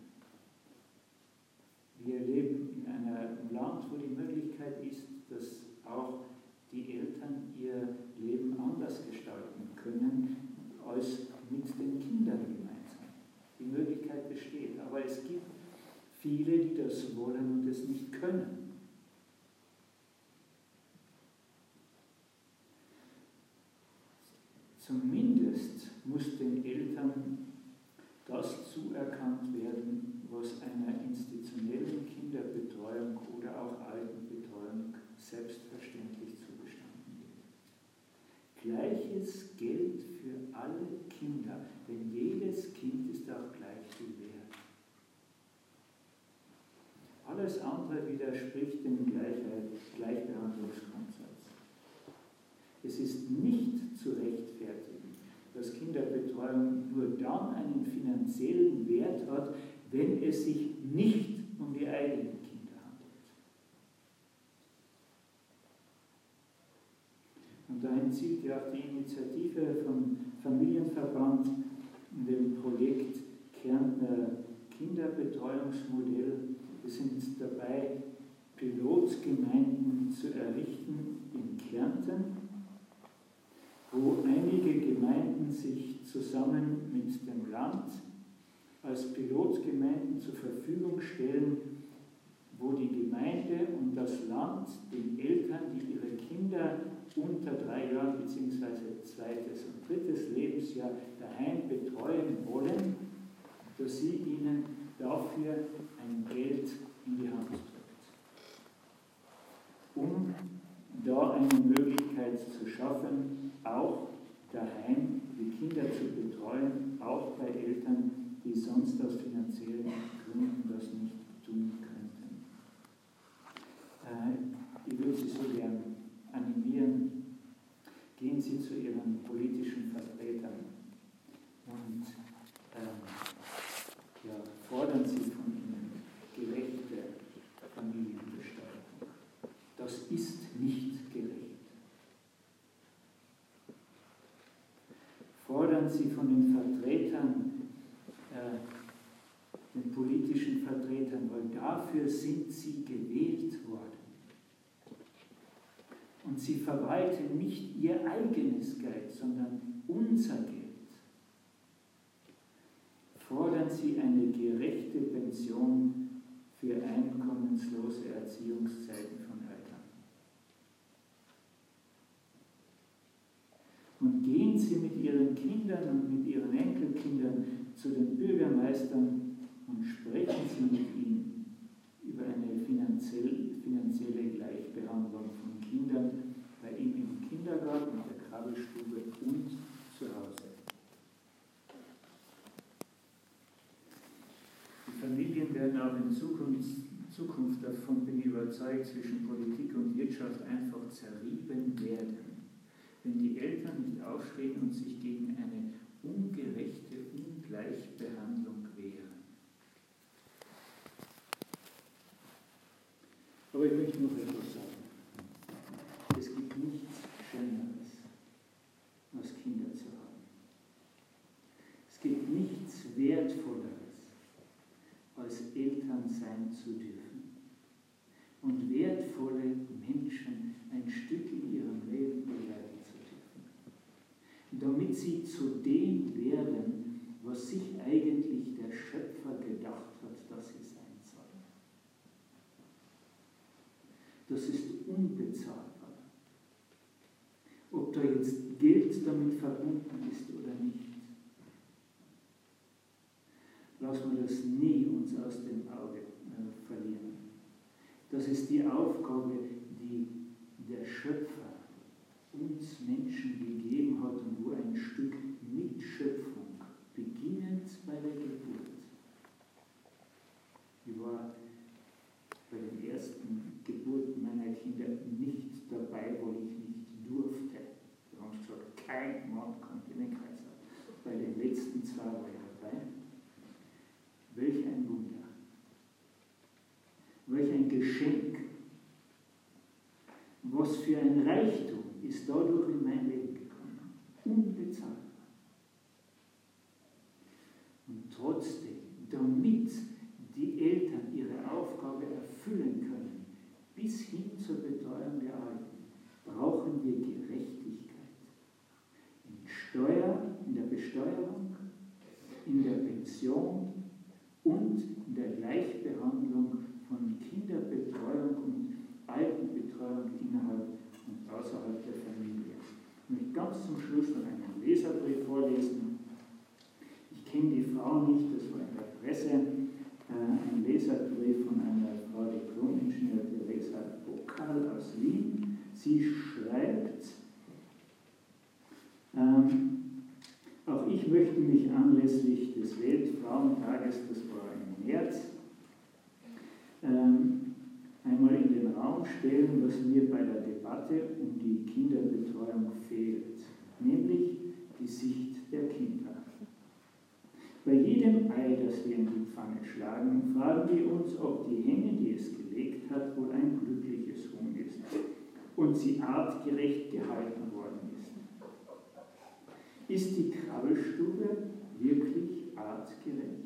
Wir leben in einem Land, wo die Möglichkeit ist, dass auch die Eltern ihr Leben anders gestalten können, als mit den Kindern gemeinsam. Die Möglichkeit besteht, aber es gibt viele, die das wollen und es nicht können. Zumindest muss den Eltern das zuerkannt werden, was einer institutionellen Kinderbetreuung oder auch Altenbetreuung selbstverständlich zugestanden wird. Gleiches gilt für alle Kinder, denn jedes Kind ist auch gleich viel wert. Alles andere widerspricht dem Gleichbehandlungsgrundsatz. Es ist nicht zu rechtfertigen, dass Kinderbetreuung nur dann einen finanziellen Wert hat, wenn es sich nicht um die eigenen Kinder handelt. Und dahin zielt ja auch die Initiative vom Familienverband in dem Projekt Kärntner Kinderbetreuungsmodell. Wir sind dabei, Pilotgemeinden zu errichten in Kärnten, wo einige Gemeinden sich zusammen mit dem Land als Pilotgemeinden zur Verfügung stellen, wo die Gemeinde und das Land den Eltern, die ihre Kinder unter 3 Jahren bzw. 2. und 3. Lebensjahr daheim betreuen wollen, dass sie ihnen dafür ein Geld in die Hand drückt, um da eine Möglichkeit zu schaffen, auch daheim die Kinder zu betreuen, auch bei Eltern, die sonst aus finanziellen Gründen das nicht tun könnten. Ich würde Sie so gern animieren, gehen Sie zu Ihren politischen Vertretern und ist nicht gerecht. Fordern Sie von den Vertretern, den politischen Vertretern, weil dafür sind sie gewählt worden. Und sie verwalten nicht ihr eigenes Geld, sondern unser Geld. Fordern Sie eine gerechte Pension für einkommenslose Erziehungszeiten von Eltern. Und gehen Sie mit Ihren Kindern und mit Ihren Enkelkindern zu den Bürgermeistern und sprechen Sie mit ihnen über eine finanzielle Gleichbehandlung von Kindern bei ihm im Kindergarten, in der Krabbelstube und zu Hause. Die Familien werden auch in Zukunft, davon bin ich überzeugt, zwischen Politik und Wirtschaft einfach zerrieben werden, wenn die Eltern nicht aufstehen und sich gegen eine ungerechte Ungleichbehandlung wehren. Aber ich möchte noch etwas sagen. Es gibt nichts Schöneres, als Kinder zu haben. Es gibt nichts Wertvolleres, als Eltern sein zu dürfen und wertvolle Menschen ein Stück in ihrem Leben begleiten zu dürfen. Damit sie zu dem werden, was sich eigentlich der Schöpfer gedacht hat, dass sie sein sollen. Das ist unbezahlbar. Ob da jetzt Geld damit verbunden ist oder nicht. Lassen wir das nie uns aus dem Auge verlieren. Das ist die Aufgabe, die der Schöpfer uns Menschen gegeben hat und wo ein Stück Mitschöpfung, beginnend bei der Geburt. Ich war bei den ersten Geburten meiner Kinder nicht dabei, weil ich nicht durfte. Wir haben gesagt, kein Mann kommt in den Kaiser. Bei den letzten 2 war ich dabei. Welch ein Wunder. Welch ein Geschenk. Was für ein Reichtum ist dadurch in mein Leben gekommen. Unbezahlbar. Und trotzdem, damit die Eltern ihre Aufgabe erfüllen können, bis hin zur Betreuung der Alten, brauchen wir Gerechtigkeit. In der Besteuerung, in der Pension und in der Gleichbehandlung von Kinderbetreuung und Altenbetreuung innerhalb und außerhalb der Familie. Ich möchte ganz zum Schluss noch einen Leserbrief vorlesen. Ich kenne die Frau nicht, das war in der Presse, ein Leserbrief von einer Frau Diplom-Ingenieur Theresa Bokal aus Wien. Sie schreibt, auch ich möchte mich anlässlich des Weltfrauentages, das war im März, einmal in den Raum stellen, was mir bei der Debatte um die Kinderbetreuung fehlt, nämlich die Sicht der Kinder. Bei jedem Ei, das wir in die Pfanne schlagen, fragen wir uns, ob die Henne, die es gelegt hat, wohl ein glückliches Huhn ist und sie artgerecht gehalten worden ist. Ist die Krabbelstube wirklich artgerecht?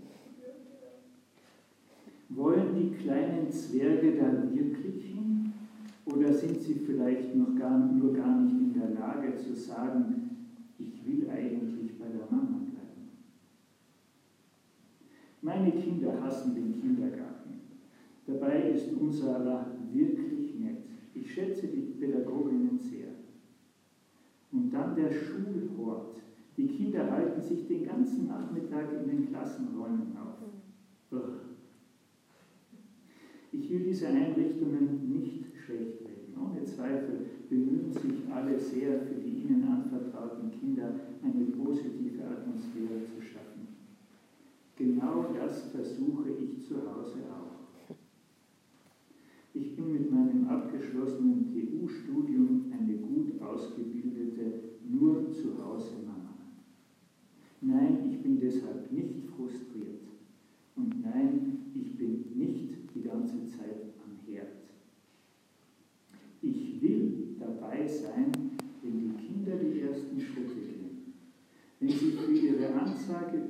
Wollen die kleinen Zwerge da wirklich hin? Oder sind sie vielleicht nur gar nicht in der Lage zu sagen, ich will eigentlich bei der Mama bleiben? Meine Kinder hassen den Kindergarten. Dabei ist unserer wirklich nett. Ich schätze die Pädagoginnen sehr. Und dann der Schulhort. Die Kinder halten sich den ganzen Nachmittag in den Klassenräumen auf. Ich will diese Einrichtungen nicht schlecht reden. Ohne Zweifel bemühen sich alle sehr, für die ihnen anvertrauten Kinder eine positive Atmosphäre zu schaffen. Genau das versuche ich zu Hause auch. Ich bin mit meinem abgeschlossenen TU-Studium eine gut ausgebildete, nur zu Hause Mama. Nein, ich bin deshalb nicht frustriert. Und nein, ich bin nicht die ganze Zeit am Herd. Ich Nachsage